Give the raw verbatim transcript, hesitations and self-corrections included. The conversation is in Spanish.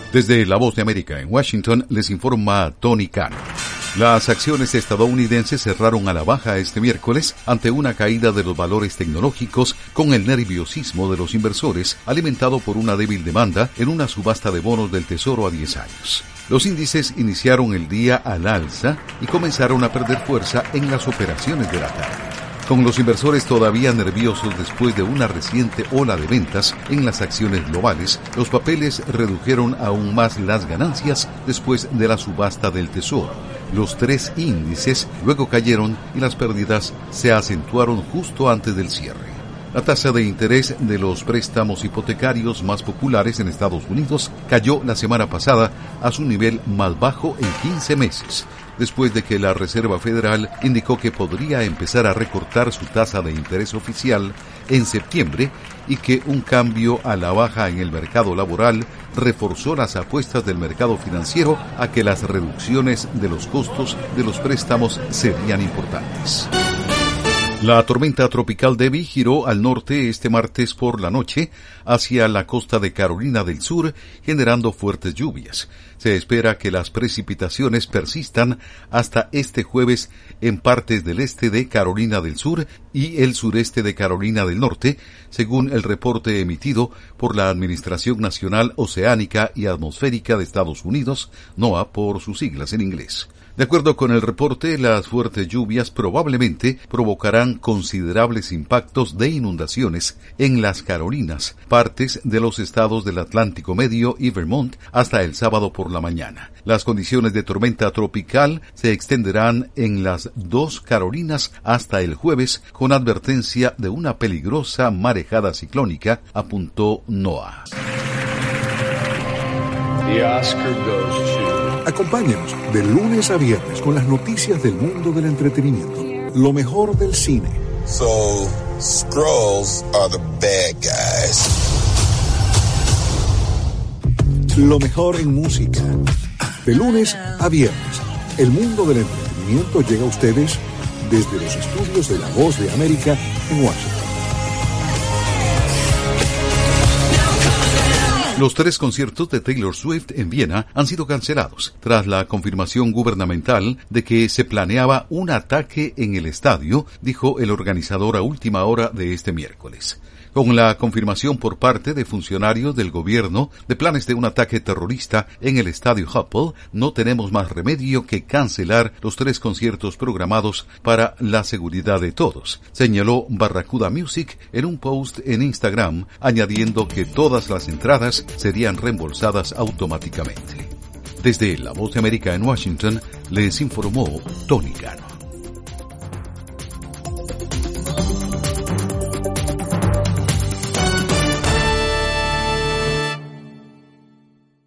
Desde La Voz de América en Washington les informa Tony Cano. Las acciones estadounidenses cerraron a la baja este miércoles ante una caída de los valores tecnológicos con el nerviosismo de los inversores alimentado por una débil demanda en una subasta de bonos del Tesoro a diez años. Los índices iniciaron el día al alza y comenzaron a perder fuerza en las operaciones de la tarde. Con los inversores todavía nerviosos después de una reciente ola de ventas en las acciones globales, los papeles redujeron aún más las ganancias después de la subasta del Tesoro. Los tres índices luego cayeron y las pérdidas se acentuaron justo antes del cierre. La tasa de interés de los préstamos hipotecarios más populares en Estados Unidos cayó la semana pasada a su nivel más bajo en quince meses, después de que la Reserva Federal indicó que podría empezar a recortar su tasa de interés oficial en septiembre y que un cambio a la baja en el mercado laboral reforzó las apuestas del mercado financiero a que las reducciones de los costos de los préstamos serían importantes. La tormenta tropical Debby giró al norte este martes por la noche hacia la costa de Carolina del Sur, generando fuertes lluvias. Se espera que las precipitaciones persistan hasta este jueves en partes del este de Carolina del Sur y el sureste de Carolina del Norte, según el reporte emitido por la Administración Nacional Oceánica y Atmosférica de Estados Unidos, NOAA por sus siglas en inglés. De acuerdo con el reporte, las fuertes lluvias probablemente provocarán considerables impactos de inundaciones en las Carolinas, partes de los estados del Atlántico Medio y Vermont hasta el sábado por la mañana. Las condiciones de tormenta tropical se extenderán en las dos Carolinas hasta el jueves con advertencia de una peligrosa marejada ciclónica, apuntó NOAA. The Oscar goes to... Acompáñenos de lunes a viernes con las noticias del mundo del entretenimiento. Lo mejor del cine. So, Skrulls are the bad guys. Lo mejor en música. De lunes a viernes, el mundo del entretenimiento llega a ustedes desde los estudios de La Voz de América en Washington. Los tres conciertos de Taylor Swift en Viena han sido cancelados tras la confirmación gubernamental de que se planeaba un ataque en el estadio, dijo el organizador a última hora de este miércoles. Con la confirmación por parte de funcionarios del gobierno de planes de un ataque terrorista en el estadio Hapoel, no tenemos más remedio que cancelar los tres conciertos programados para la seguridad de todos, señaló Barracuda Music en un post en Instagram, añadiendo que todas las entradas serían reembolsadas automáticamente. Desde La Voz de América en Washington, les informó Tony Cano.